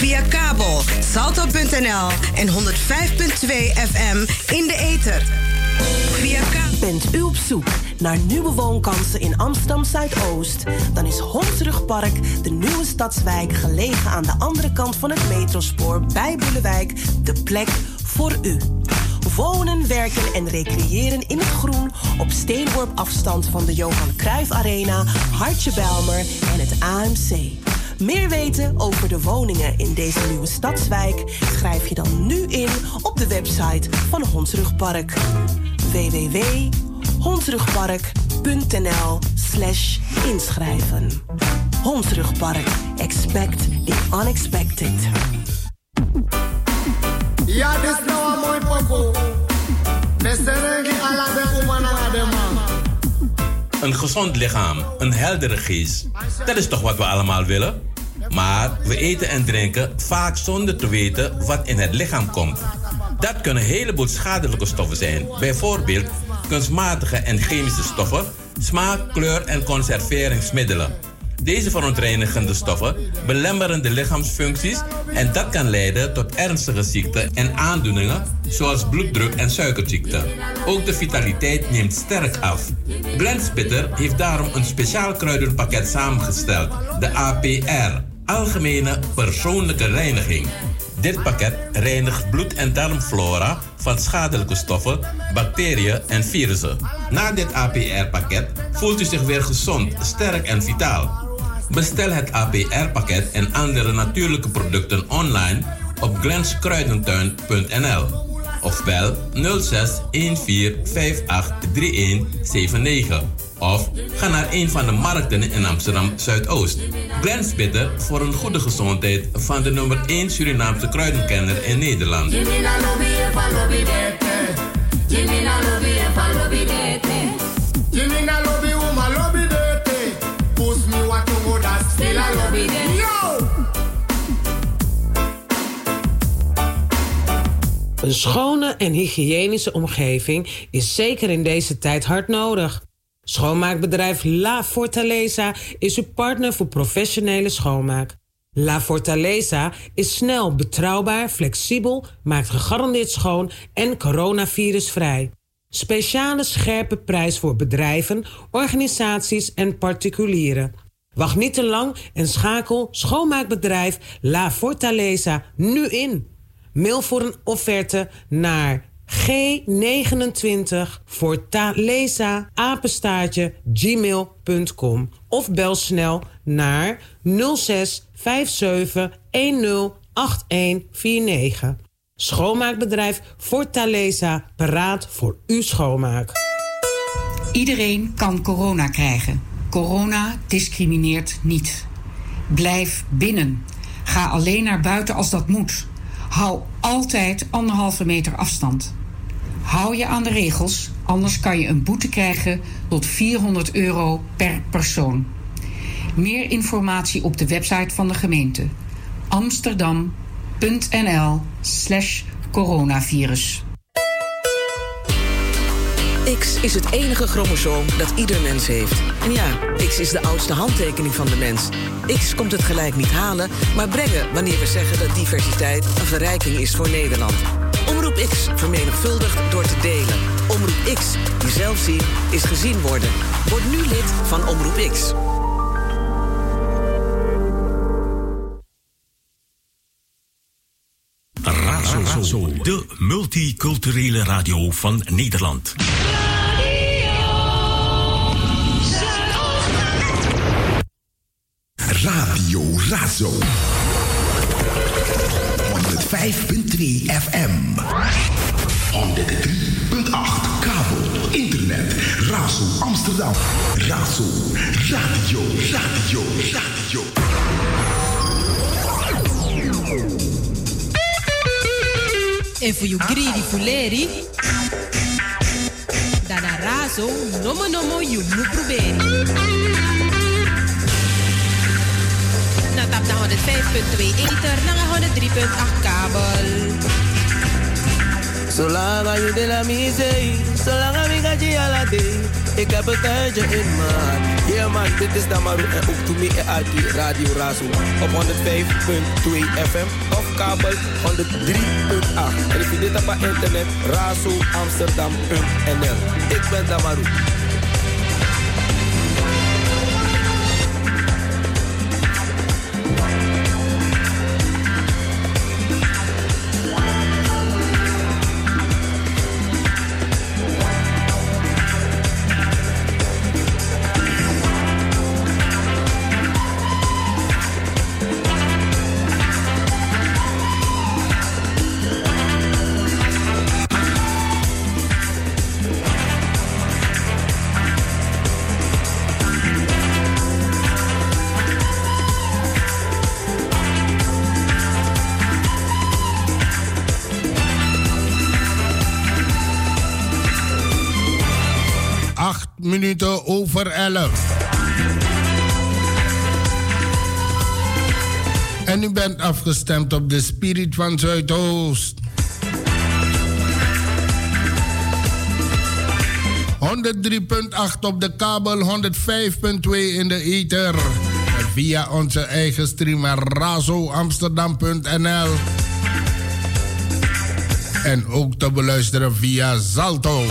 Via kabel, salto.nl en 105.2 FM in de ether. Bent u op zoek naar nieuwe woonkansen in Amsterdam Zuidoost? Dan is Hondsrugpark, de nieuwe stadswijk gelegen aan de andere kant van het metrospoor bij Boelewijk, de plek voor u. Wonen, werken en recreëren in het groen op steenworp afstand van de Johan Cruijff Arena, Hartje Bijlmer en het AMC. Meer weten over de woningen in deze nieuwe stadswijk schrijf je dan nu in op de website van Hondsrugpark. www.hondsrugpark.nl/inschrijven. Hondsrugpark. Expect the unexpected. Ja, dit is nou een mooi pokoe. Een gezond lichaam, een heldere geest. Dat is toch wat we allemaal willen? Maar we eten en drinken vaak zonder te weten wat in het lichaam komt. Dat kunnen een heleboel schadelijke stoffen zijn. Bijvoorbeeld kunstmatige en chemische stoffen, smaak, kleur en conserveringsmiddelen. Deze verontreinigende stoffen belemmeren de lichaamsfuncties en dat kan leiden tot ernstige ziekten en aandoeningen zoals bloeddruk en suikerziekte. Ook de vitaliteit neemt sterk af. Blendspitter heeft daarom een speciaal kruidenpakket samengesteld, de APR, Algemene Persoonlijke Reiniging. Dit pakket reinigt bloed- en darmflora van schadelijke stoffen, bacteriën en virussen. Na dit APR-pakket voelt u zich weer gezond, sterk en vitaal. Bestel het APR-pakket en andere natuurlijke producten online op glenskruidentuin.nl of bel 06 14 58 3179 of ga naar een van de markten in Amsterdam Zuidoost. Blendspitter voor een goede gezondheid van de nummer 1 Surinaamse kruidenkenner in Nederland. Een schone en hygiënische omgeving is zeker in deze tijd hard nodig. Schoonmaakbedrijf La Fortaleza is uw partner voor professionele schoonmaak. La Fortaleza is snel, betrouwbaar, flexibel, maakt gegarandeerd schoon en coronavirusvrij. Speciale scherpe prijs voor bedrijven, organisaties en particulieren. Wacht niet te lang en schakel schoonmaakbedrijf La Fortaleza nu in. Mail voor een offerte naar g29fortaleza@gmail.com of bel snel naar 06 57 10 8149. Schoonmaakbedrijf Fortaleza, paraat voor uw schoonmaak. Iedereen kan corona krijgen. Corona discrimineert niet. Blijf binnen. Ga alleen naar buiten als dat moet. Hou altijd 1,5 meter afstand. Hou je aan de regels, anders kan je een boete krijgen tot €400 per persoon. Meer informatie op de website van de gemeente. amsterdam.nl/coronavirus. X is het enige chromosoom dat ieder mens heeft. En ja, X is de oudste handtekening van de mens. X komt het gelijk niet halen, maar brengen wanneer we zeggen dat diversiteit een verrijking is voor Nederland. Omroep X vermenigvuldigt door te delen. Omroep X, jezelf zien, is gezien worden. Word nu lid van Omroep X. Razo, de multiculturele radio van Nederland. Radio Razo. 105.2 FM. 103.8 kabel, internet, Razo Amsterdam. Razo, radio. En voor you greedy fuleri, dada Razo, nomo you moet proberen. Na tap na 105.2 ether, na 103.8 kabel. Zolang je de la misee, zolang ik ga je ala day. Ik heb het tijdje in maat. Ja man, dit is Damaru en ook to me uit Radio Razo op 105.2 FM of kabel 103.8. En ik vind dit op internet razoamsterdam.nl. Ik ben Damaru. Minuten over 11. En u bent afgestemd op de Spirit van Zuidoost. 103.8 op de kabel, 105.2 in de ether. Via onze eigen streamer razoamsterdam.nl. En ook te beluisteren via Zalto.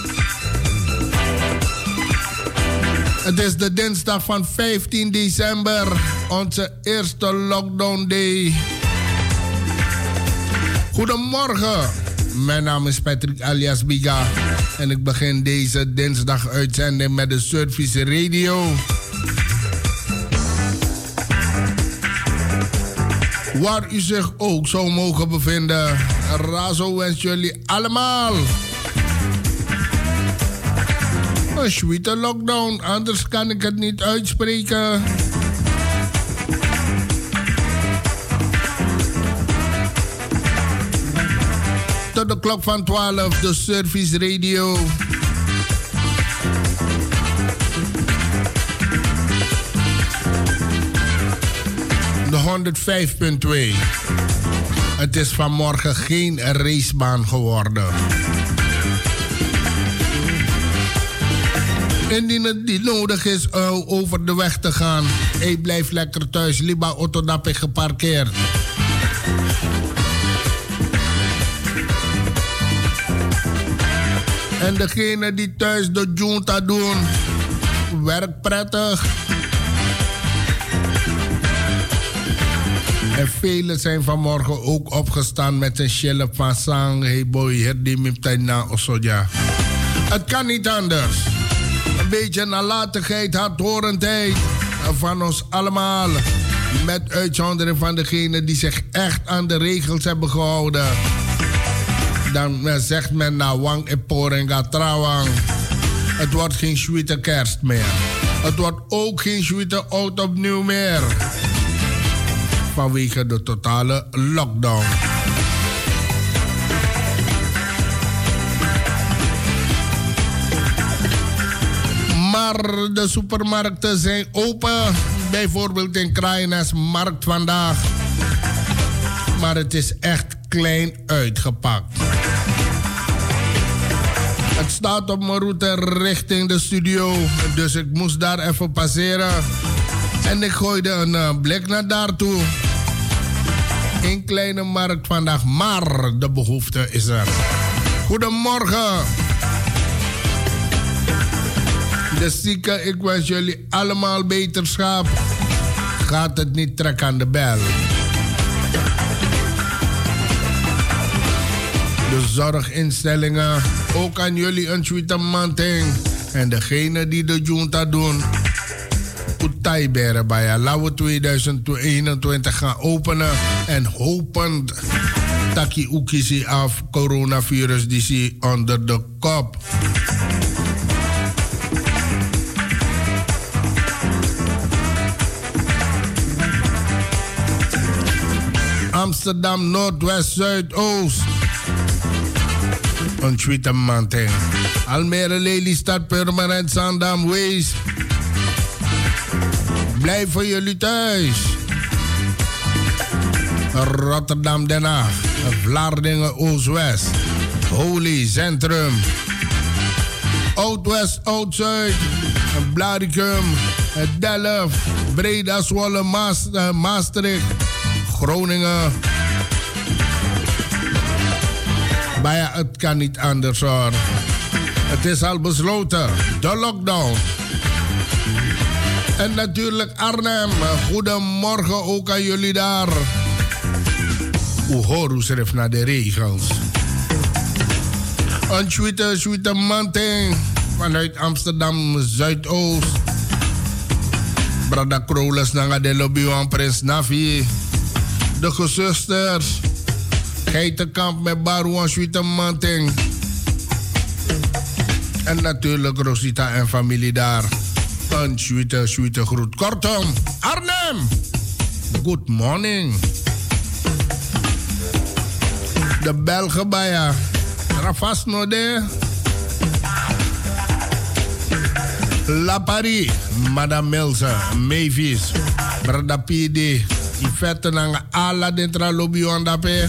Het is de dinsdag van 15 december, onze eerste lockdown day. Goedemorgen, mijn naam is Patrick alias Biga en ik begin deze dinsdag uitzending met de Service Radio. Waar u zich ook zou mogen bevinden, Razo wens jullie allemaal een sweete lockdown, anders kan ik het niet uitspreken. Tot de klok van 12, de Service Radio. De 105.2. Het is vanmorgen geen racebaan geworden. Indien het niet nodig is over de weg te gaan, blijf lekker thuis. Liba auto dat ik geparkeerd. En degene die thuis de junta doen, werk prettig. En velen zijn vanmorgen ook opgestaan met een chille van sang. Hey boy, herdimiptaina osoja. Het kan niet anders. Een beetje nalatigheid, hardhorendheid van ons allemaal. Met uitzondering van degenen die zich echt aan de regels hebben gehouden. Dan zegt men na wang eporenga trawang. Het wordt geen sweete kerst meer. Het wordt ook geen sweete oud opnieuw meer. Vanwege de totale lockdown. Maar de supermarkten zijn open. Bijvoorbeeld in Kraaienäs markt vandaag. Maar het is echt klein uitgepakt. Het staat op mijn route richting de studio. Dus ik moest daar even passeren. En ik gooide een blik naar daartoe. Een kleine markt vandaag, maar de behoefte is er. Goedemorgen. De zieken, ik wens jullie allemaal beterschap. Gaat het niet, trek aan de bel. De zorginstellingen, ook aan jullie een tweede manting. En degene die de junta doen, Oetaiberen bij laten we 2021 gaan openen. En hopend taki ukisi af coronavirus die zie onder de kop. Amsterdam, Noordwest, Zuidoost. Een tweede manting. Almere, Lelystad, Permanent, Zandam, Wees. Blijven jullie thuis. Rotterdam, Den Haag, Vlaardingen, Oost-West. Holy Centrum, Oud-West, Oud-Zuid, Blaricum, Delft, Breda, Zwolle, Maastricht, Groningen. Maar ja, het kan niet anders hoor. Het is al besloten, de lockdown. En natuurlijk Arnhem, goedemorgen ook aan jullie daar. Hoe schreef naar de regels. Een sweete manting vanuit Amsterdam Zuidoost. Brada Kroles naar de lobby van Prins Navi. De gezusters. Geitenkamp met Barouan sweete manting. En natuurlijk Rosita en familie daar. Een sweete groet. Kortom, Arnhem. Good morning. De Belgen bij je. Rafas Node. La Paris. Madame Milse. Mavis. Brada PD. Yvette nanga ala dentra lobby ondape.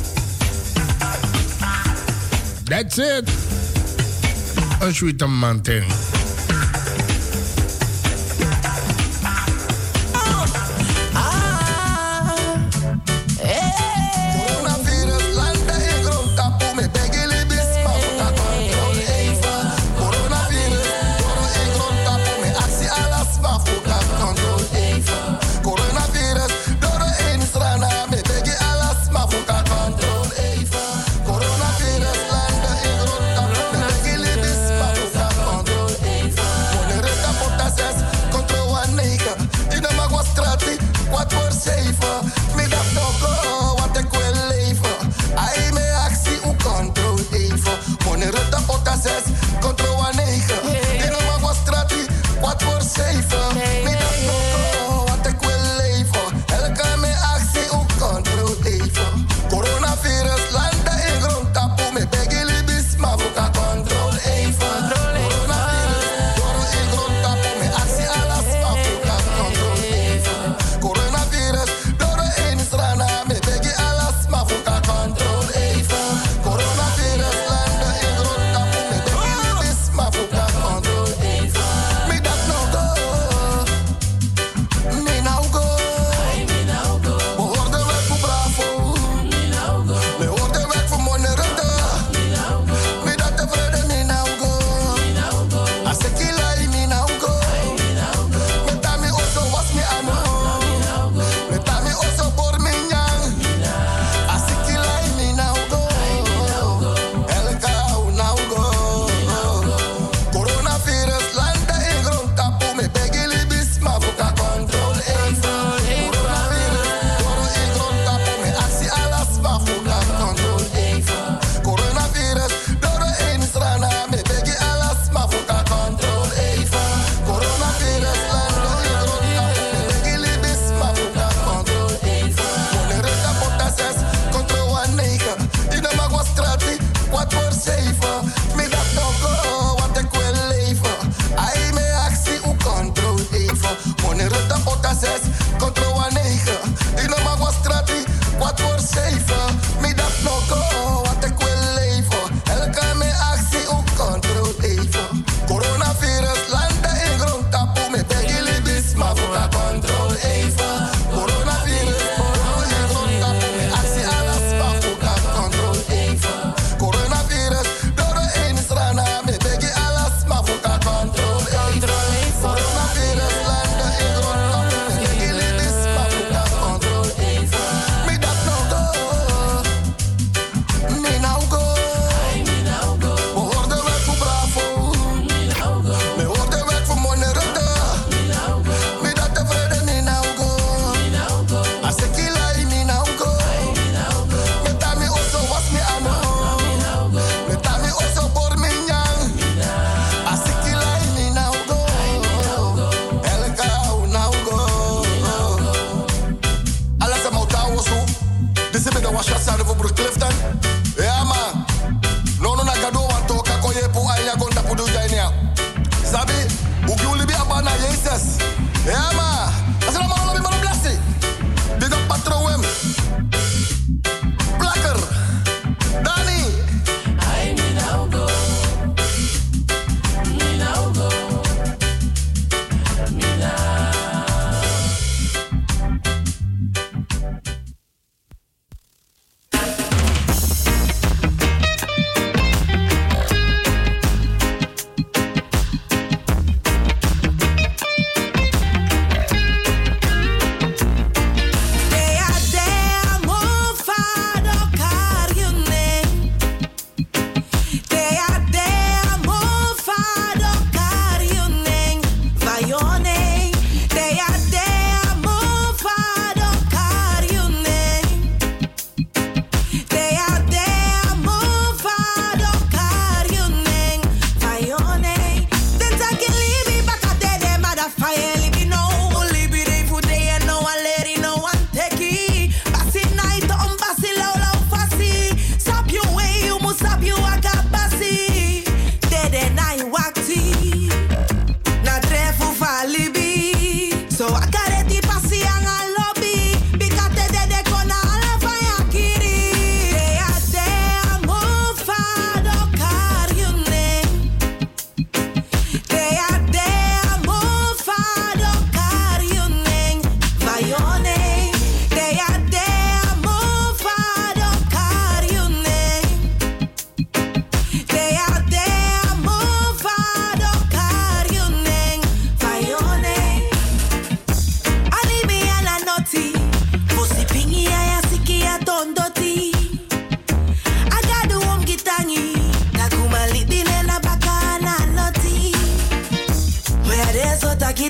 That's it. Een sweete manting.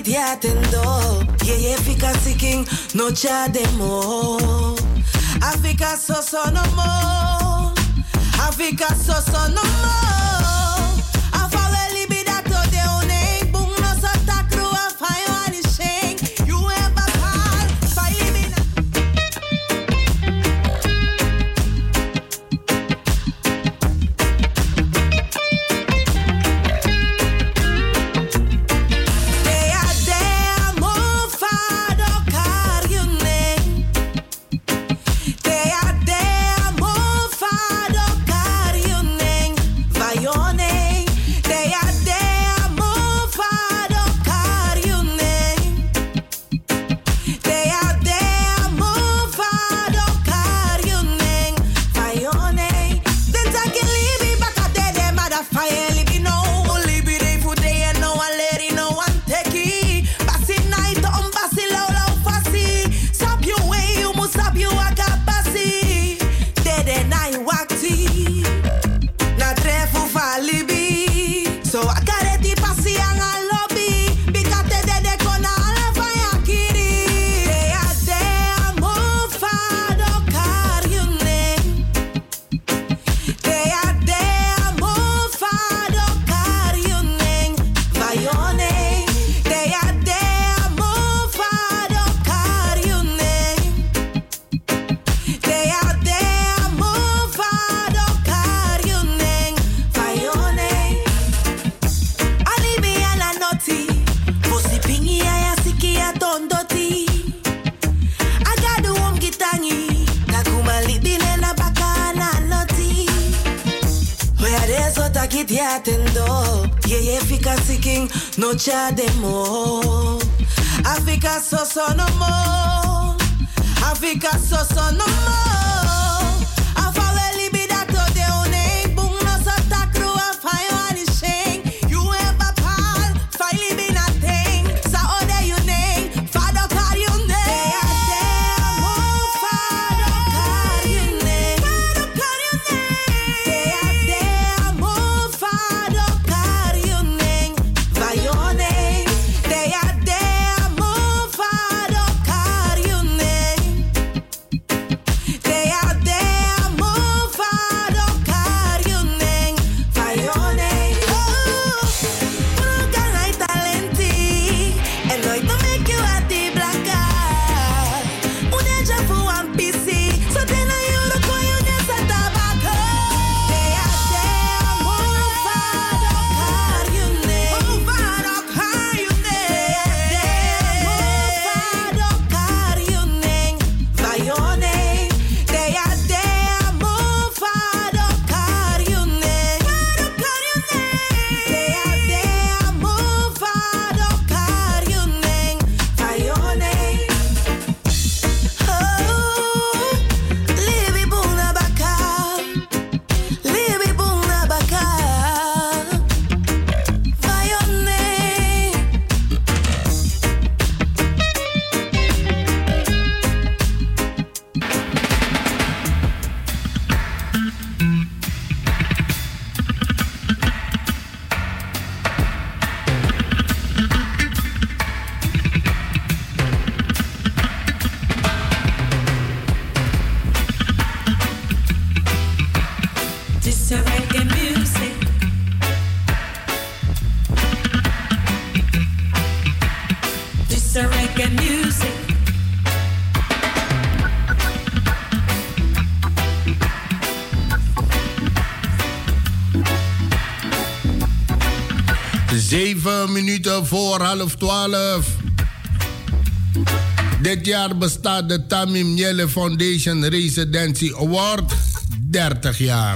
kiti atendo. Ye fika seeking no cha demo. Africa so no more. Africa so no more. Afawe libida to de one. Bung no so takru afayo ani sheng. You ever call fai libida. No cha demo. Africa so no more. Africa so no more. Afawe libida to de one. Bung no so takru afayo ani sheng. You ever call fai libina thing. Sa ode you name. Fado kar you name. Fado kar you name. Fado kar you name. They are there more. Fado kar you name. Vayone. They are there more. Fado kar you name. They are there more. Fado kar you name. Vayone. Oh, can I talenti? And I to make you a the black guy. Uneja for one PC. So then I you go you need a tobacco. They are there more. Fado kar you name. Fado kar you name. Fado kar you name. Vayone. They are there more. Fado kar you name. Fado kar you name. They are there more. Fado kar you name. Vayone. Oh, libi buna baka. Libi buna baka. Vayone. This a reggae music. This a reggae music. Zeven minuten voor 11:30. Dit jaar bestaat de Tamim Nyele Foundation Residency Award 30 jaar.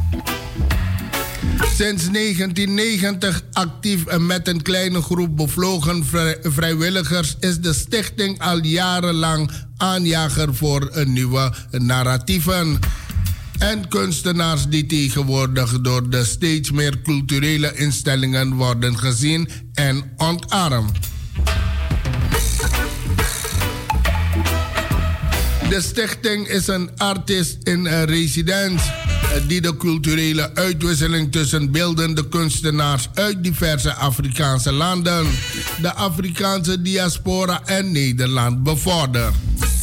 Sinds 1990 actief en met een kleine groep bevlogen vrijwilligers is de stichting al jarenlang aanjager voor een nieuwe narratieven. En kunstenaars die tegenwoordig door de steeds meer culturele instellingen worden gezien en ontarmd. De stichting is een artist in residence die de culturele uitwisseling tussen beeldende kunstenaars uit diverse Afrikaanse landen, de Afrikaanse diaspora en Nederland bevordert.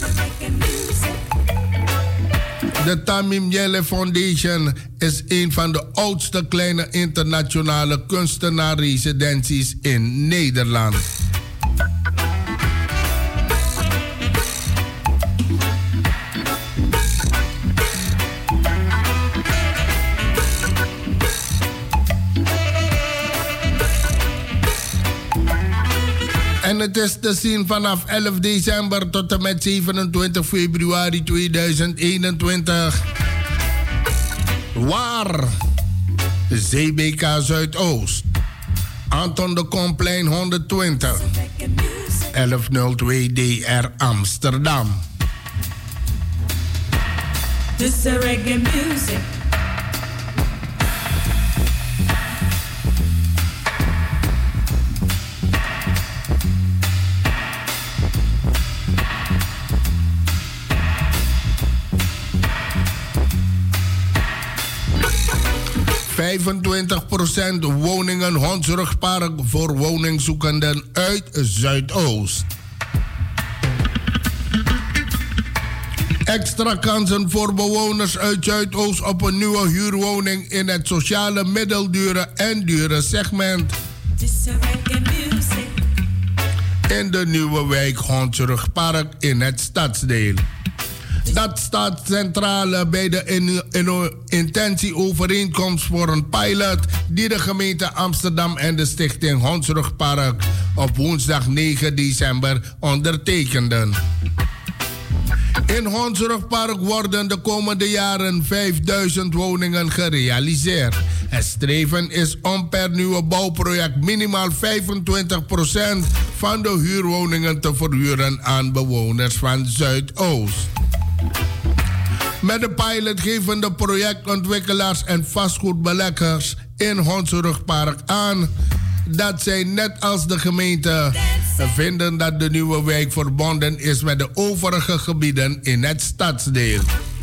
De Tamim Jelle Foundation is een van de oudste kleine internationale kunstenaarresidenties in Nederland. En het is te zien vanaf 11 december tot en met 27 februari 2021. Waar? ZBK Zuidoost. Anton de Komplein 120. 1102 DR Amsterdam. This is reggae music. % woningen Hondsrugpark voor woningzoekenden uit Zuidoost. Extra kansen voor bewoners uit Zuidoost op een nieuwe huurwoning in het sociale middeldure en dure segment. In de nieuwe wijk Hondsrugpark in het stadsdeel. Dat staat centraal bij de intentieovereenkomst voor een pilot die de gemeente Amsterdam en de stichting Hondsrugpark op woensdag 9 december ondertekenden. In Hondsrugpark worden de komende jaren 5000 woningen gerealiseerd. Het streven is om per nieuwe bouwproject minimaal 25% van de huurwoningen te verhuren aan bewoners van Zuidoost. Met de pilot geven de projectontwikkelaars en vastgoedbeleggers in Hondsrugpark aan dat zij net als de gemeente vinden dat de nieuwe wijk verbonden is met de overige gebieden in het stadsdeel.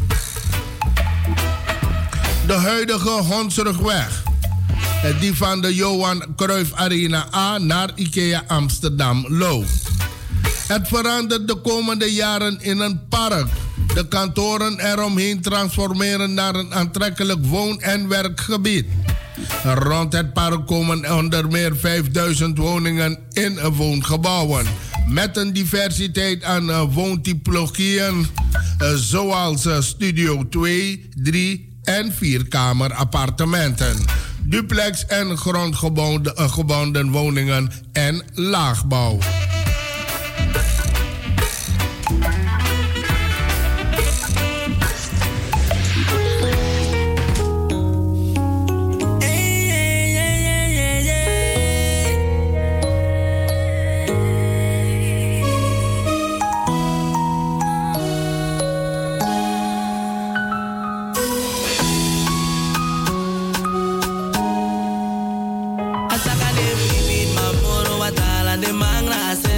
De huidige Hondsrugweg, die van de Johan Cruijff Arena A naar IKEA Amsterdam loopt. Het verandert de komende jaren in een park. De kantoren eromheen transformeren naar een aantrekkelijk woon- en werkgebied. Rond het park komen onder meer 5000 woningen in woongebouwen. Met een diversiteit aan woontypologieën, zoals studio 2, 3 en 4-kamer appartementen. Duplex en grondgebonden woningen en laagbouw. Asakale bibit mamoro watala de mangrase.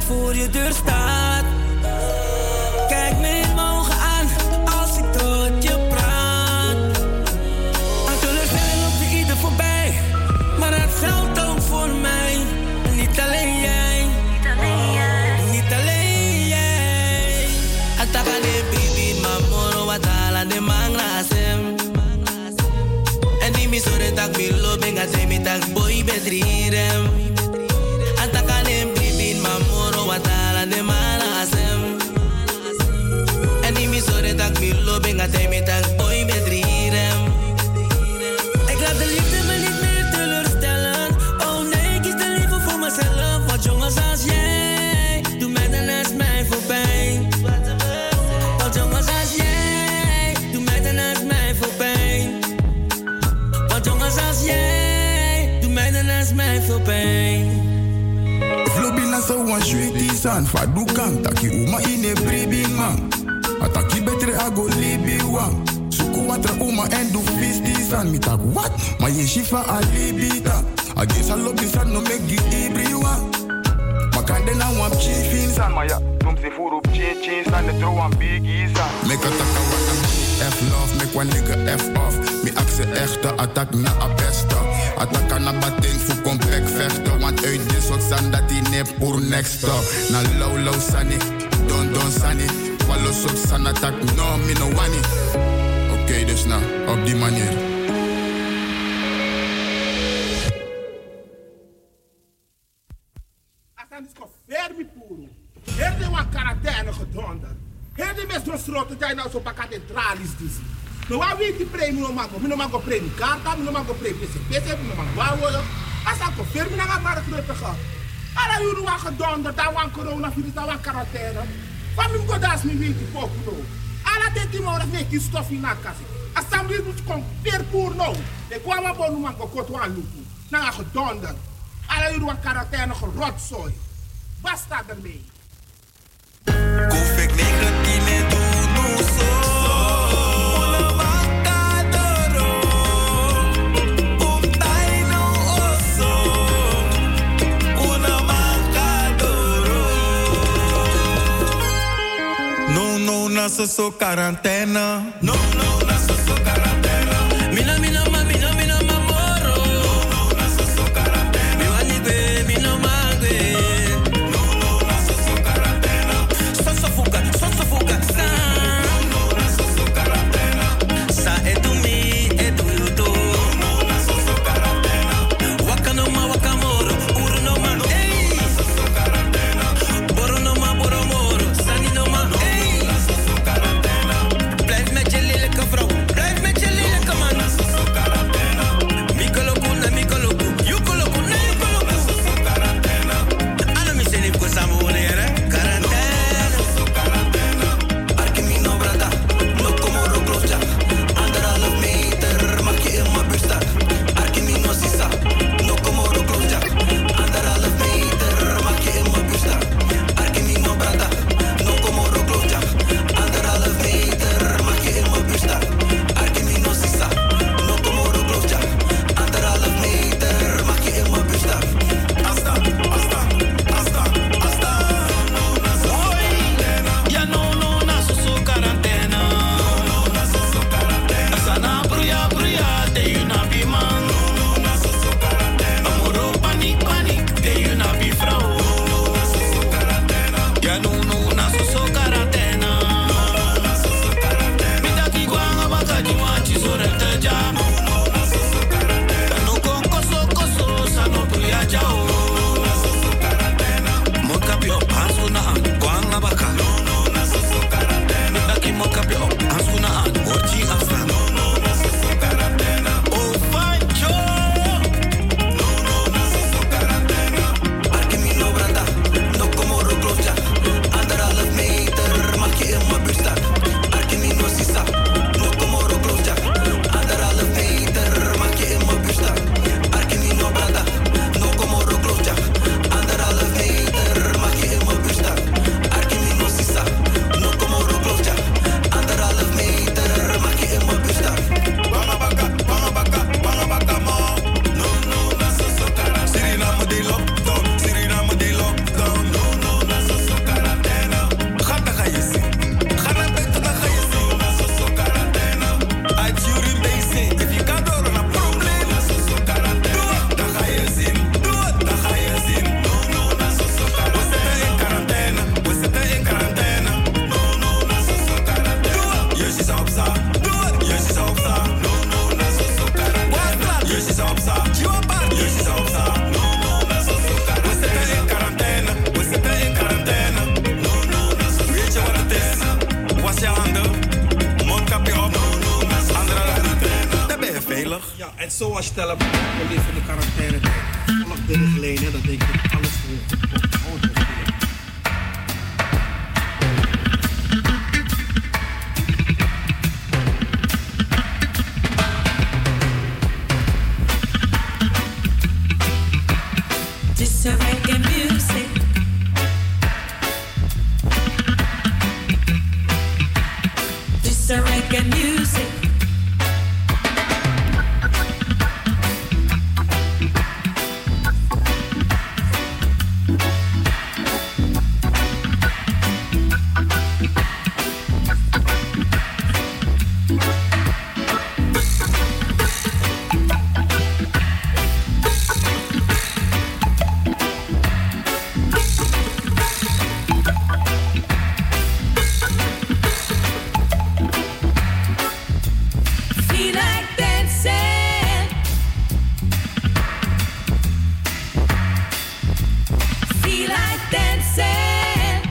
voor je deur staat. Kijk me in mijn ogen aan als ik tot je praat. Een teleurstelling loopt bij ieder voorbij, maar dat geldt ook voor mij. Niet alleen jij, niet alleen jij. Ataka de bibi, mamoro, watala de mangrasem. En die mi sore tak mi lo benga te mi tak boy bedrirem. Ataka de bibi, mamoro, watala de mangrasem. En die mi sore tak mi lo benga te mi tak boy bedrirem. Ik laat de liefde me niet meer teleurstellen. Oh nee, ik kies de liefde voor mezelf. Want jongens als jij, doe mij dan naast mij voorbij. Want jongens als jij, doe mij dan naast mij voorbij. Want jongens als jij, doe mij dan naast mij voorbij. Flobina so one sweetie san fadu kan taki uma ine bribi man. Ataki betre ago libi wan. Suku watra uma en du fisti san mi tak what? Ma ye shifa alibita. Agesa lobi san no make you ibri wan. Makande na wan chiefin san ma ya. Noem ze voor op chin san de tro wan biggie san. Make a taka wata F love, make one nigga F off. Mi akse echte attack na a beste. Attack na batting voor compact vechten. Want uit dit soort zand dat die nep voor next up. Na low sunny, don sunny. Wallo soort san attack, no me no wani. Oké, dus nou, op die manier. Asan is fermi puro. Herde wan karatene gedonder. Herde mes no srote dai nou so baka de tralis disi. No wa wi di premi no mango premi karta, no mango premi PCPC, no mango wa wo. Asan ko fermi na ga mara knope ga. Ala yuru wa gedonder, da wan coronavirus, da wan karatene. Kwam im godas mi wi di poku no. Ala de ti mo ref ki stofi na kasi. Asan wi moet kom per pur no. De kwa wa bonu mango kotwa luku. Na ga gedonder. Ala yuru wa karatene gerotzooi. Basta ermee. Kufik negatief me doen no so. Una macadoro. Umtai no oso. Una macadoro. No, na so quarantena. No, na so quarantena. Mina mamoro. No, na so quarantena. Mi wanibe, mi no magwe. Blijf met je lelijke vrouw. zo was stellen, we leven de quarantaine. Volg de richtlijnen, dat denk ik alles goed. This a reggae music. This a reggae music. Feel like dancing. Feel like dancing.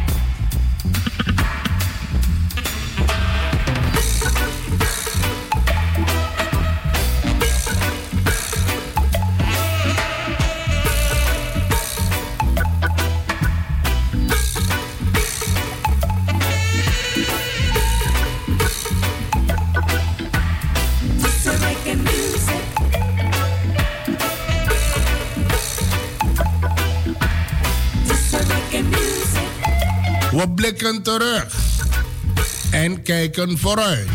This a reggae music. This a reggae music. We blikken terug en kijken vooruit.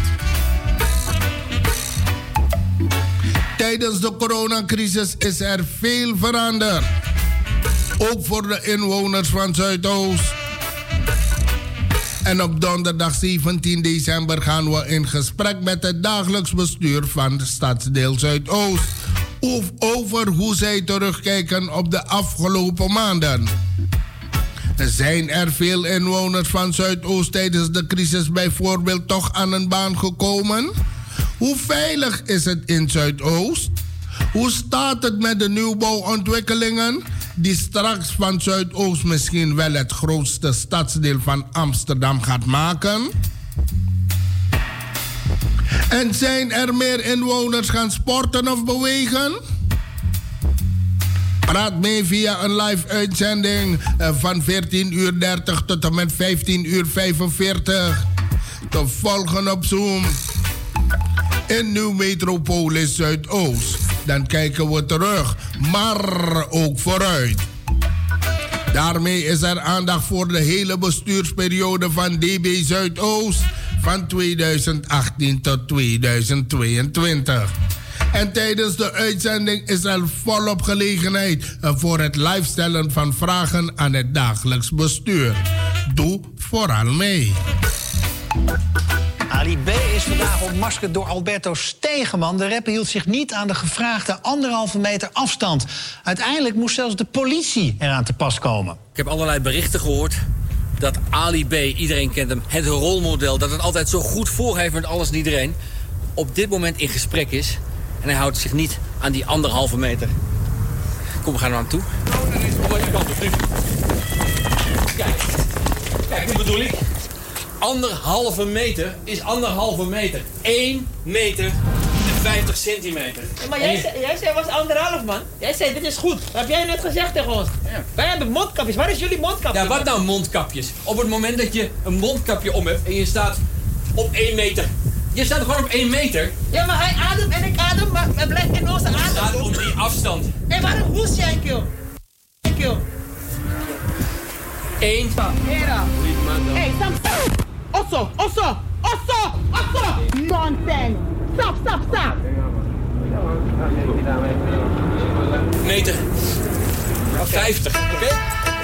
Tijdens de coronacrisis is er veel veranderd. Ook voor de inwoners van Zuidoost. En op donderdag 17 december gaan we in gesprek met het dagelijks bestuur van de stadsdeel Zuidoost. Over hoe zij terugkijken op de afgelopen maanden. Zijn er veel inwoners van Zuidoost tijdens de crisis bijvoorbeeld toch aan een baan gekomen? Hoe veilig is het in Zuidoost? Hoe staat het met de nieuwbouwontwikkelingen die straks van Zuidoost misschien wel het grootste stadsdeel van Amsterdam gaat maken? En zijn er meer inwoners gaan sporten of bewegen? Praat mee via een live uitzending van 14:30 tot en met 15:45. Te volgen op Zoom in Nieuw Metropolis Zuidoost. Dan kijken we terug, maar ook vooruit. Daarmee is er aandacht voor de hele bestuursperiode van DB Zuidoost van 2018 tot 2022. En tijdens de uitzending is er volop gelegenheid voor het livestellen van vragen aan het dagelijks bestuur. Doe vooral mee. Ali B. is vandaag ontmaskerd door Alberto Stegeman. De rapper hield zich niet aan de gevraagde 1,5 meter afstand. Uiteindelijk moest zelfs de politie eraan te pas komen. Ik heb allerlei berichten gehoord dat Ali B., iedereen kent hem, het rolmodel, dat het altijd zo goed voor heeft met alles en iedereen, op dit moment in gesprek is. En hij houdt zich niet aan die 1,5 meter. Kom, we gaan naar hem toe. Kijk, wat bedoel ik? 1,5 meter is 1,5 meter. 1 meter en 50 centimeter. Ja, maar jij zei was 1,5 man. Jij zei dit is goed. Dat heb jij net gezegd tegen ons. Ja. Wij hebben mondkapjes. Waar is jullie mondkapje? Ja, wat nou mondkapjes? Op het moment dat je een mondkapje om hebt en je staat op 1 meter. Je staat gewoon op 1 meter. Ja, maar hij ademt en ik adem, maar we blijven in onze adem. Het gaat om die afstand. Hé, waarom hoest jij, kill? 1. Hé, stop. Osso. Nonsense. Stop. Meter. 50, oké?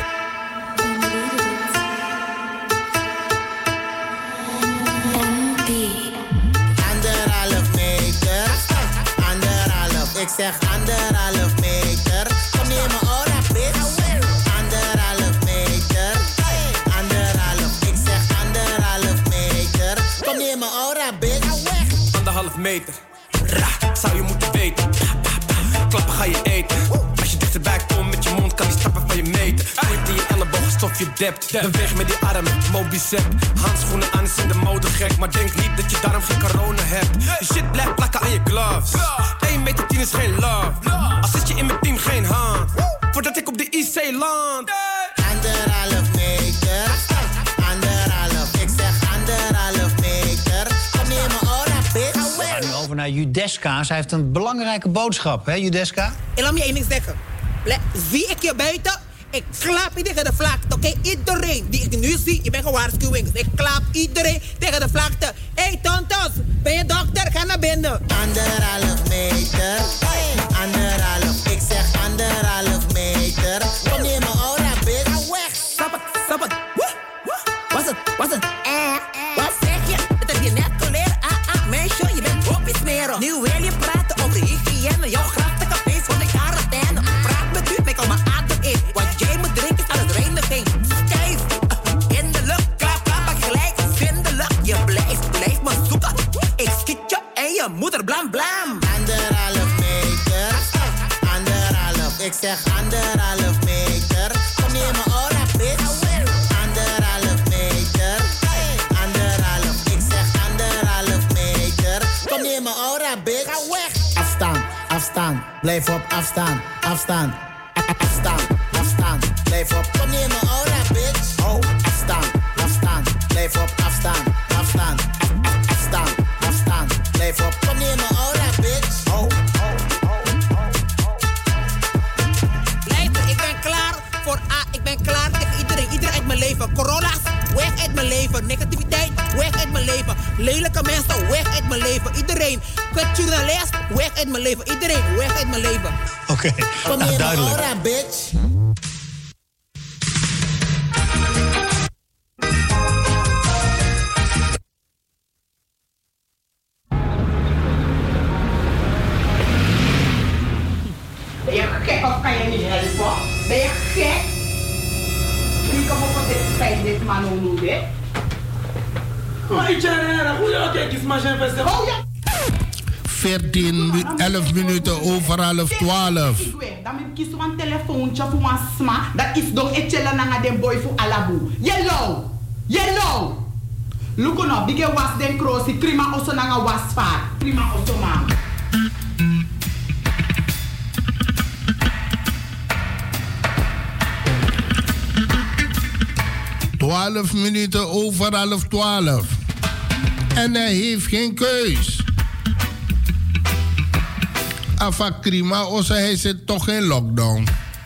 Ik zeg 1,5 meter. Kom neem me ora, bitch. 1,5 meter. 1,5. Ik zeg 1,5 meter. Kom neem me ora, bitch. 1,5 meter. Ra, zou je moeten weten. Klappen ga je eten. Als je dichterbij komt met je mond kan die stappen van je meten. Knip in je elleboog, stof je dept. Beweeg met die armen, Mobicep. Handschoenen aan is in de mode gek. Maar denk niet dat je daarom geen corona hebt. Je shit blijft plakken aan je gloves. 1 meter 10 is geen love. Al zit je in mijn team geen hand. Voordat ik op de IC land. 1,5 meter. 1,5. Ik zeg 1,5 meter. Kom neer mijn ora, bitch. We gaan nu over naar Judeska. Zij heeft een belangrijke boodschap, hè, Judeska? En laat me je één ding zeggen. Zie ik je buiten? Ik klap je tegen de vlakte, oké? Iedereen die ik nu zie, je bent gewaarschuwd. Ik klap iedereen tegen de vlakte. Hé, hey, tontos, ben je dokter? Ga naar binnen. 1,5 meter. 1,5. Ik zeg 1,5 meter. Kom neer mijn aura, bitch. Ga weg. Stop het. Was het? Wat zeg je? Dat heb je net geleerd. Meisje, je bent opgesmeren. Nu wil je praten over hygiëne. Jouw graftige feest voor de quarantaine. Praat met u, ik al mijn adem in. Wat jij moet drinken is alles reiniging. Stijf, in de lucht, klap, pak je gelijk. Vindelijk, je blijft me zoeken. Ik schiet je en je moeder, blam. 1,5 meter. 1,5. Ik zeg 1,5 meter. Kom neer mijn aura, bitch. 1,5 meter. 1,5. Ik zeg 1,5 meter. Kom neer mijn aura, bitch. Ga weg. Afstaan. Blijf op afstaan. Afstaan. Blijf op. Kom neer mijn aura, bitch. Oh, afstaan. Blijf op afstaan. Blijf op. Kom neer mijn aura, bitch. Oh. Luister, ik ben klaar voor ik ben klaar tegen iedereen. Iedereen uit mijn leven. Corona's, weg uit mijn leven. Negativiteit, weg uit mijn leven. Lelijke mensen, weg uit mijn leven. Iedereen. Kutjournalist, weg uit mijn leven. Iedereen, weg uit mijn leven. Oké, Kom neer mijn duidelijk. aura, bitch. Ben je gek of kan je niet helpen? Ben je gek? Wie kan op dit feit dit man doen, hè? Maar ik zeg, hoe je kijkt, is maar zijn beste. Oh ja! 11 minuten over 11:12. Ik weet, dan moet ik kiezen een telefoontje voor een sma. Dat is door etchela naar de boy voor Alabu. Yellow! Look on up, die was den crossi, prima osso nanga wasvaart. Prima osso man. Twaalf minuten over 11:12. En hij heeft geen keus. Afakrima, osso, hij zit toch in lockdown.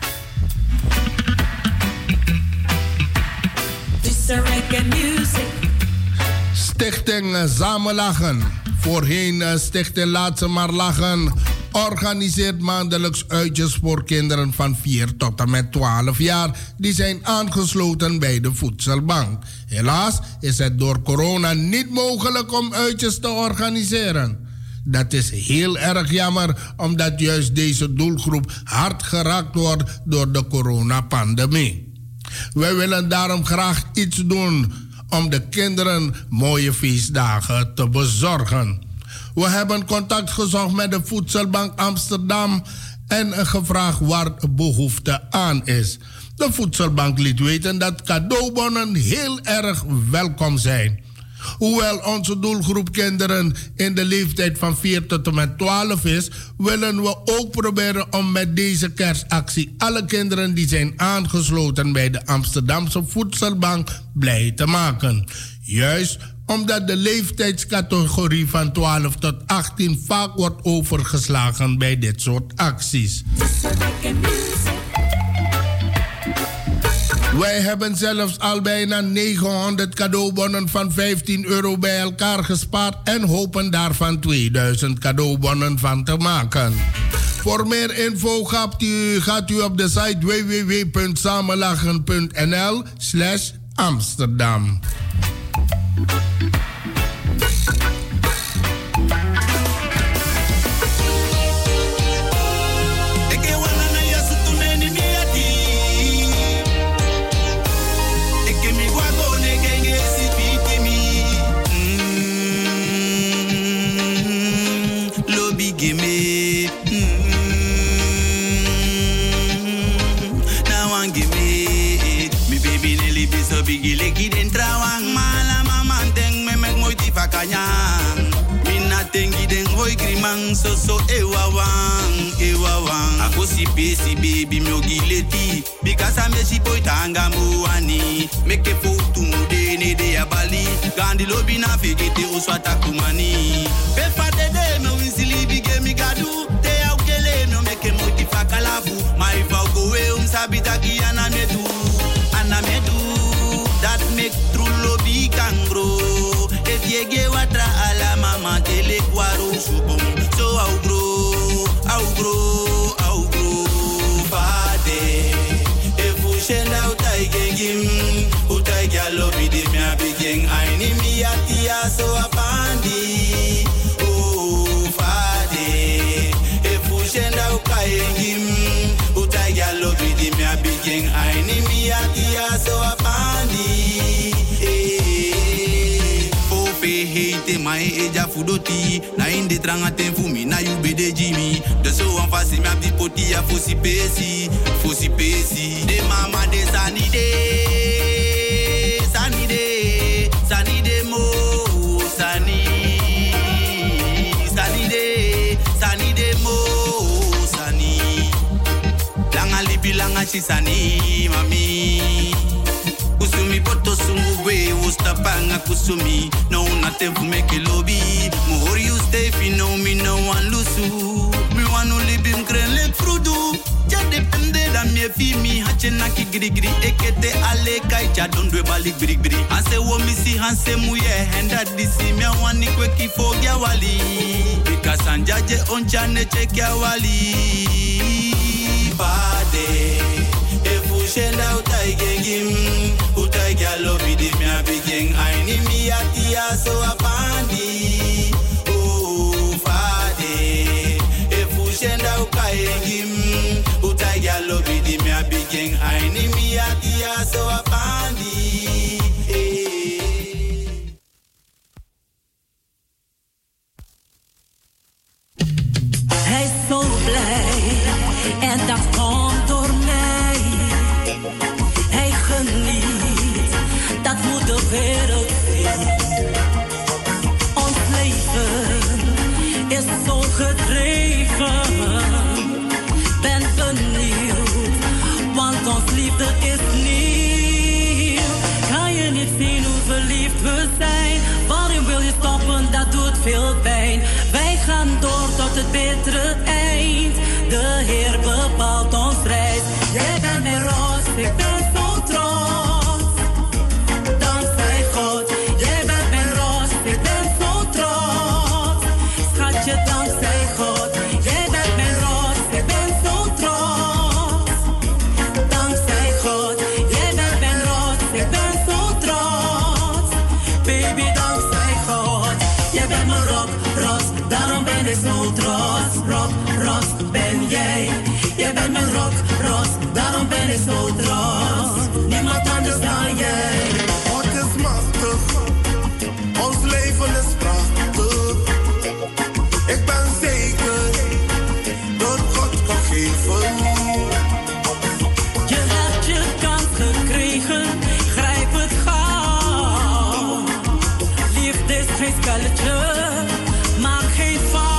Stichting Samen Lachen. Voorheen Stichting Laat Ze Maar Lachen. Organiseert maandelijks uitjes voor kinderen van 4 tot en met 12 jaar. Die zijn aangesloten bij de voedselbank. Helaas is het door corona niet mogelijk om uitjes te organiseren. Dat is heel erg jammer, omdat juist deze doelgroep hard geraakt wordt door de coronapandemie. Wij willen daarom graag iets doen om de kinderen mooie feestdagen te bezorgen. We hebben contact gezocht met de Voedselbank Amsterdam en gevraagd waar behoefte aan is. De Voedselbank liet weten dat cadeaubonnen heel erg welkom zijn. Hoewel onze doelgroep kinderen in de leeftijd van 4 tot en met 12 is, willen we ook proberen om met deze kerstactie alle kinderen die zijn aangesloten bij de Amsterdamse Voedselbank blij te maken. Juist omdat de leeftijdscategorie van 12 tot 18 vaak wordt overgeslagen bij dit soort acties. Wij hebben zelfs al bijna 900 cadeaubonnen van €15 bij elkaar gespaard en hopen daarvan 2000 cadeaubonnen van te maken. Voor meer info gaat u op de site www.samenlachen.nl/Amsterdam. Now one give me, me baby. Teki den trawang mala mama deng me mek moiti fakanyang. Mina tengi den hoi grimang so ewawang. Ako si pesi baby myogi leti. Bikasa me si boy tanga muani. Meke fotu mude ne de abali. Gandi lobi na fegete uswata kumani. Pefa de me winsili bige mi gadu. Te au kele no meke moiti fakalafu. My go we sabita ki anamedu. Dat make true lobby can grow. If you get watra ala mama tele kwaro subom. So I'll grow. Fade. If you shen out I gem. Utai ya lobby de me a begin. I need me atia so apandi. Oh fade. If you shen out I gem. Utai ya lobby de me a begin. I need me atia so apandi. Hate my eja fudoti na inde tranga ten fumi na you be de Jimmy de so an fasi me abdi poti ya fosi pesi de mama de sanide mo sanide mo sani langa libi langa chisani mami kusumi poto sungwe ustapanga kusumi no nothing for make it lobby more you stay if you know me no one lusu me want to live in green lake frudu ja depende da me fi mi hachena ki grigri ekete ale kai cha don dwe bali grigri hanse wo mi si hanse muye henda disi me wani kweki fogya wali because anjaje onchane chekya wali bade shenda utai gengim utai galobi de me abigeng I need me atia so apandi oh fade efu shenda ukai gengim utai galobi de me abigeng I need me atia so apandi. Hij is zo blij en dat komt door mij. Hij geniet, dat moet de wereld zien. Ons leven is zo gedreven. Ben benieuwd, want ons liefde is nieuw. Kan je niet zien hoe verliefd we zijn? Waarom wil je stoppen, dat doet veel pijn. Wij gaan door tot het betere eind. De Heer bepaalt ons reis. Jij bent mijn roos, ik ben zo trots. Dankzij God. Jij bent mijn roos, ik ben zo trots. Schatje, dankzij God. Jij bent mijn roos, ik ben zo trots. Dankzij God. Jij bent mijn roos, ik ben zo trots. Baby, dankzij God. Jij bent mijn rock, roos, daarom ben ik zo trots. Rock, roos, ben jij. Jij bent mijn rock, roos, daarom ben ik zo trots. Niemand anders dan jij. God is machtig, ons leven is prachtig. Ik ben zeker, door God gegeven. Je hebt je kans gekregen, grijp het gauw. Liefde is geen spelletje, maak geen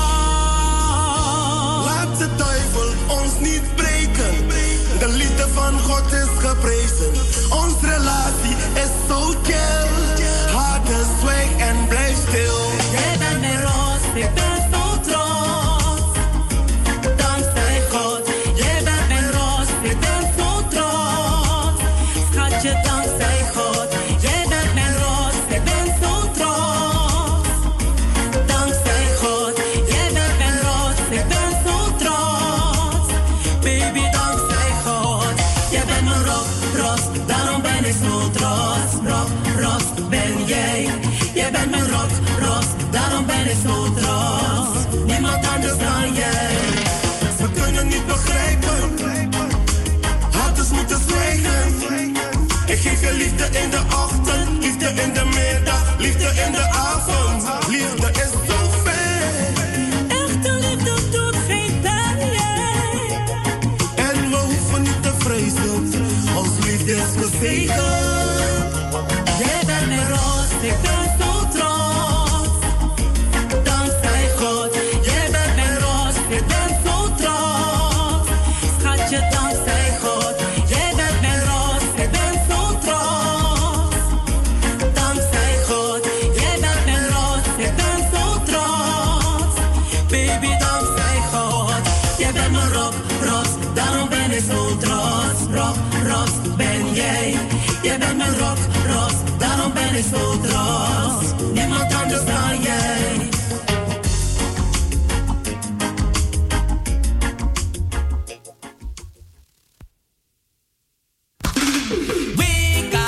fout. Laat de duivel ons niet breken, de liefde van God is geprezen. Onze relatie is zo chill, harde zwijg en blijf stil. Jij bent mijn roos, ik ben zo trots. Dankzij God, jij bent mijn roos, ik ben zo trots. Schatje, dankzij God, jij bent mijn roos, ik ben zo trots. Dankzij God, jij bent mijn roos, ik ben zo trots. Baby, dankzij God, jij bent mijn rock, roos, daarom ben ik zo trots. Rock, roos, ben jij. Jij bent mijn rock, roos, daarom ben ik zo trots. Niemand anders dan jij. We kunnen niet begrijpen, harten moeten zwijgen. Ik geef je liefde in de ochtend, liefde in de middag, liefde in de avond. Liefde is zo fijn. Echte liefde doet geen pijn. En we hoeven niet te vrezen, ons liefde is gezegend. ik ben zo trots. Dankzij God, jij bent mijn rots, ik ben zo trots. Schatje, dankzij God, jij bent mijn rots, ik ben zo trots. Dankzij God, jij bent mijn rots, ik ben zo trots. Baby, dankzij God, jij bent mijn rock, rots, daarom ben ik zo trots. Rock, rots, ben jij. Jij bent mijn rock, rots, daarom ben ik zo trots. Niemand anders dan jij. We got,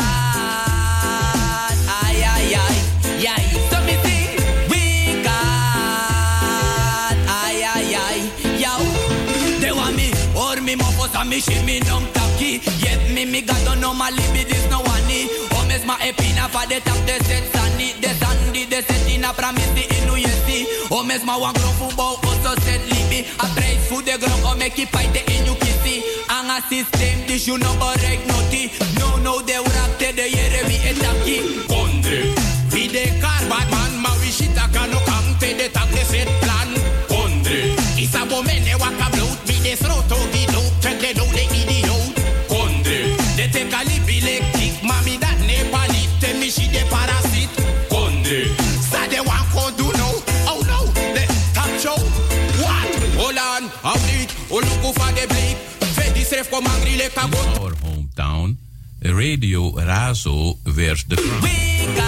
ay, ay, ay, ay. So me sing, we got, ay, ay, ay, yo. They want me, or me mofos and me shimmy nong taki. Yet me got don't know my libi this no one. O mesma epina fa de tap de set sani, de sandi de set in a pramisi inu yesi. O mesma wan grow fubo also set libi. A praise food de grow o make it fight in you kissy. Anga system this you no correct noti. No de urakte de yere vi etaki. Kondre, vi de karbat man ma we shita kano kante de tap de set plan. Kondre, isa bomene waka bloot mi de sroto gi doop te do de idiot. Kondre, de te kalibi kick mami dat ne palite mi shi de parasit. Kondre, sa de wan kon do no. Oh no, de tap show. What? Hold on, I'll need. Oh look for the bleep. Fedi sref kom angry le kagot. Our hometown, Radio Razo wears the crown. We got,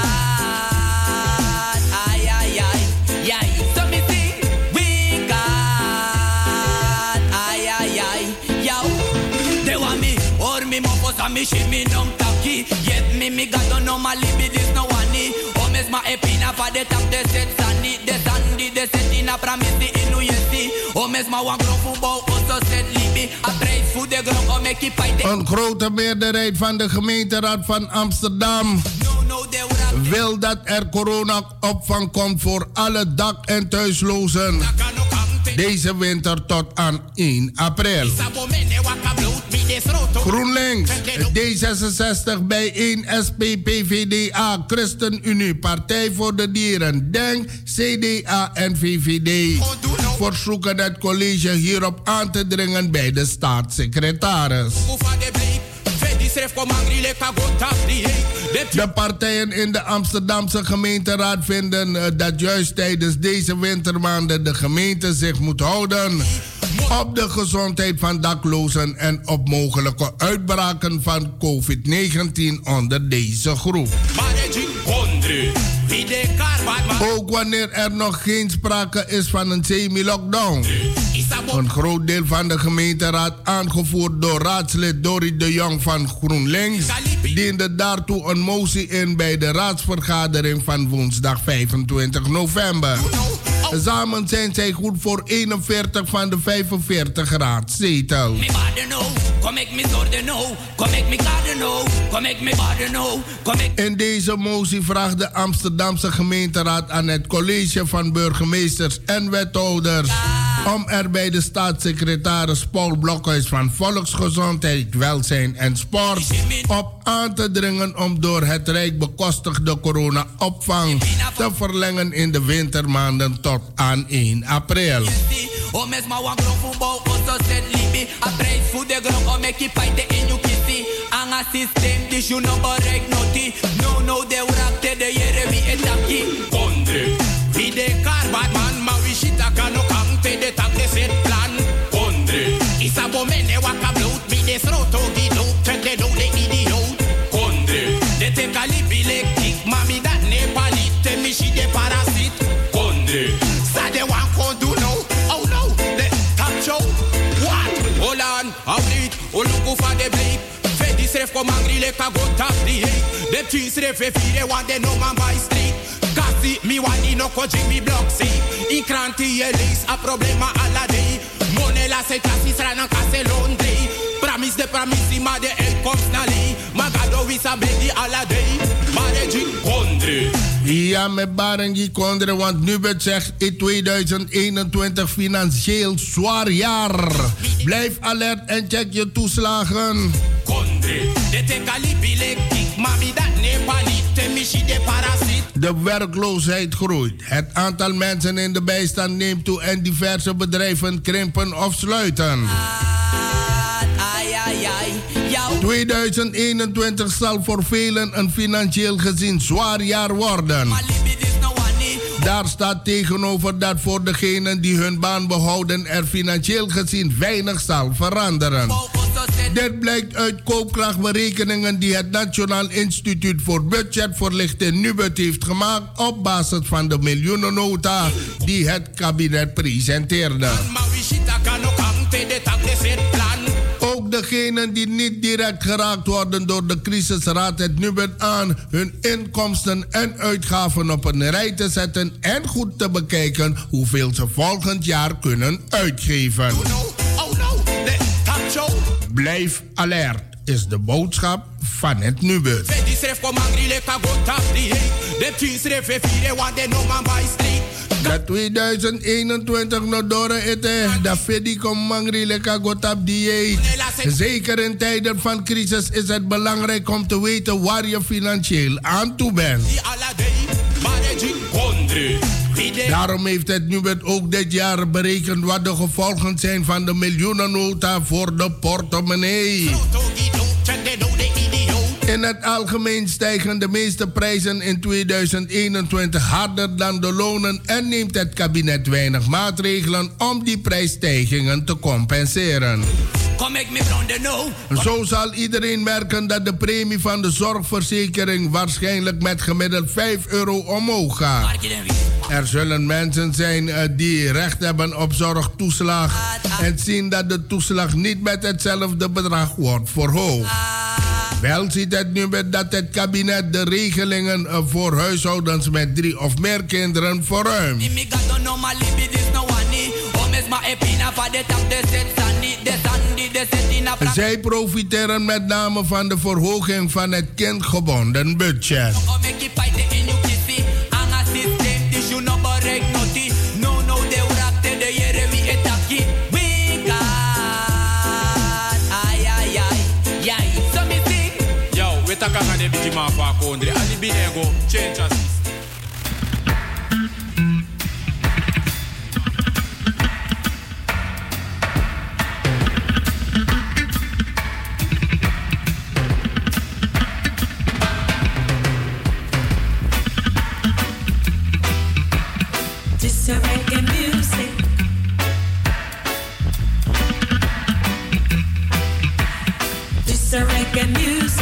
ay, ay, ay, ay. So me sing, we got, ay, ay, ay, yo. They want me, or me mofos and me shimmy nong taki. Yet me got don't know my libi this no one. O mesma epina fa de tap de set sani, de sandi de set in a pramisi inu yesi. O mesma wan grow fubo also set libi. A praise food de grow o make it fight. Een grote meerderheid van de gemeenteraad van Amsterdam wil dat er corona-opvang komt voor alle dak- en thuislozen. Deze winter tot aan 1 april. GroenLinks, D66 bij 1 SP PVDA, ChristenUnie, Partij voor de Dieren, DENK, CDA en VVD verzoeken het college hierop aan te dringen bij de staatssecretaris. De partijen in de Amsterdamse gemeenteraad vinden dat juist tijdens deze wintermaanden de gemeente zich moet houden op de gezondheid van daklozen en op mogelijke uitbraken van COVID-19 onder deze groep. Ook wanneer er nog geen sprake is van een semi-lockdown. Een groot deel van de gemeenteraad, aangevoerd door raadslid Dorie de Jong van GroenLinks, diende daartoe een motie in bij de raadsvergadering van woensdag 25 november. Samen zijn zij goed voor 41 van de 45 raadzetels. In deze motie vraagt de Amsterdamse gemeenteraad aan het college van burgemeesters en wethouders om er bij de staatssecretaris Paul Blokhuis van Volksgezondheid, Welzijn en Sport op aan te dringen om door het Rijk bekostigde corona-opvang te verlengen in de wintermaanden tot aan 1 april. O mesma wan grow fubo also set libi. A praise food de grow o make it fight in you kissy. Anga system this you no correct noti. No de urakte de yere vi etaki. Kondre, vi de karbat man ma we shita kano kante de tak de set plan. Kondre, isa bomene waka bloot mi de sroto gi doop te do de idiot. Kondre, de te kalibi kick mami dat ne palite mi shi de parasit. Kondre, sa de wan kon do no. Oh no, the top show. What? Hold on, I'll need. Oh look for the bleep. Fedi sref kom angry le kagot tap the hate. The trees ref if they want they know man by street. Kasi mi wani no ko Jimmy block see. In kranti elis a problema alla day. Monela se kasi srana kase Londre. Promise de promise ma de el constantly. Magado wisa bledi alla day. Marriage Kondre. Ja, met Barengi Kondre, want nu werd zegt in 2021 financieel zwaar jaar. Blijf alert en check je toeslagen. Kondre, de te kalibile kick mami dat ne palite mi shi de parasit. De werkloosheid groeit. Het aantal mensen in de bijstand neemt toe en diverse bedrijven krimpen of sluiten. 2021 zal voor velen een financieel gezien zwaar jaar worden. Daar staat tegenover dat voor degenen die hun baan behouden er financieel gezien weinig zal veranderen. Dit blijkt uit koopkrachtberekeningen die het Nationaal Instituut voor Budgetvoorlichting NUBUD heeft gemaakt op basis van de miljoenennota die het kabinet presenteerde. Ook degenen die niet direct geraakt worden door de crisis raadt het NUBUD aan hun inkomsten en uitgaven op een rij te zetten en goed te bekijken hoeveel ze volgend jaar kunnen uitgeven. Blijf alert is de boodschap van het NUBUD. Dat 2021 nog door eten, dat vedi komangri leka gotap dieet. Zeker in tijden van crisis is het belangrijk om te weten waar je financieel aan toe bent. Daarom heeft het NUBUD ook dit jaar berekend wat de gevolgen zijn van de miljoenennota voor de portemonnee. In het algemeen stijgen de meeste prijzen in 2021 harder dan de lonen en neemt het kabinet weinig maatregelen om die prijsstijgingen te compenseren. Zo zal iedereen merken dat de premie van de zorgverzekering waarschijnlijk met gemiddeld €5 omhoog gaat. Er zullen mensen zijn die recht hebben op zorgtoeslag en zien dat de toeslag niet met hetzelfde bedrag wordt verhoogd. Wel ziet het nu dat het kabinet de regelingen voor huishoudens met 3 of meer kinderen verruimt. Zij profiteren met name van de verhoging van het kindgebonden budget. Takanga de bijima fa kondre ali binego change us. This is reggae music. This is reggae music.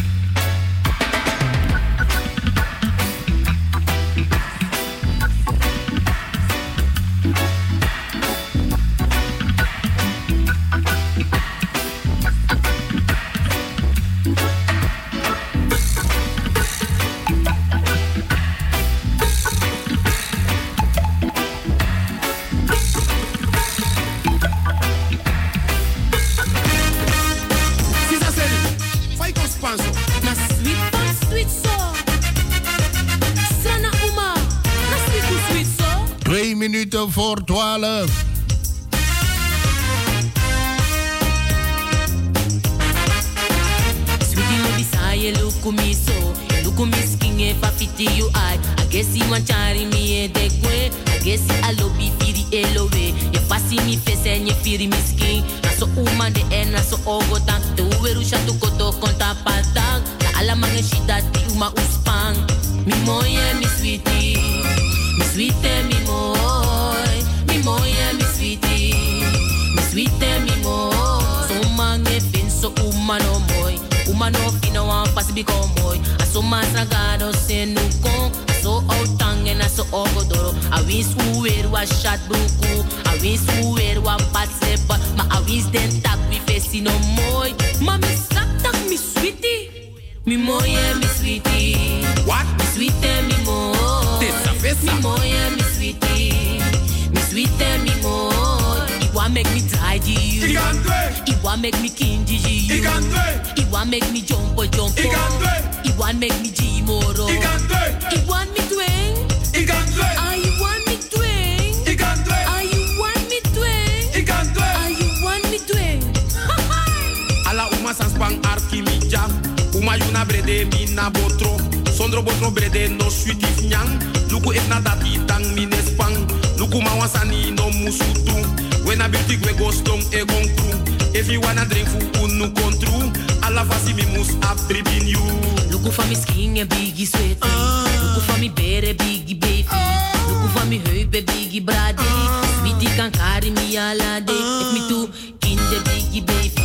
Voor 12. Sweetie, maybe say you look me so. You look me skin if I fit you I guess you want chari me de kwe. I guess I love you for the LOV. You passy me face and you feel me skin. Na so woman de en na so ogo tank. Tu weru shatu koto konta patang. Na ala mange shida ti uma uspang. Mi moye mi sweetie. Mi sweetie mi moy. Mi moye mi sweetie. Mi sweetie mi moy. So mange fin so uma no moy. Uma no fina wan pasi biko moy. Aso masragado se nu kon. Aso outang en aso ogodoro. A wins uwer wa shat bruku. A wins uwer wa pat sepa. Ma a wins den tak mi fesi no moy. Ma mi sak tak mi sweetie. Mi moye mi sweetie. What? Mi sweetie mi moy. Tessa fessa. Mi moye mi sweetie. Mi sweetie mi moy. It want make me try you. It want make me kindy you. It want make me jump. It want make me jimoro. It want me twang. Ah, you want me twang. Ah, you want me twang. Ah, you want me twang. Ala uma sanspang arki mi jam. Uma yuna brede mi na botro. Sondro botro brede no sweetie nyang. Luku if na dati tang mine spang. Luku mawasani no musutu. When I build we go stong e gong true. If you wanna drink fu unu kontru. Alla fasi mi mus aftribin you. Luku fa mi skin e biggie sweaty. Luku fa mi bere biggie baby. Luku fa mi heupe biggie brade. Sweetie kan carry me alade. If me too kinder biggie baby.